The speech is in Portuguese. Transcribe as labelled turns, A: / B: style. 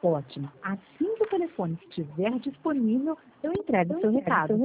A: Ótimo. Assim que o telefone estiver disponível, eu entrego seu recado.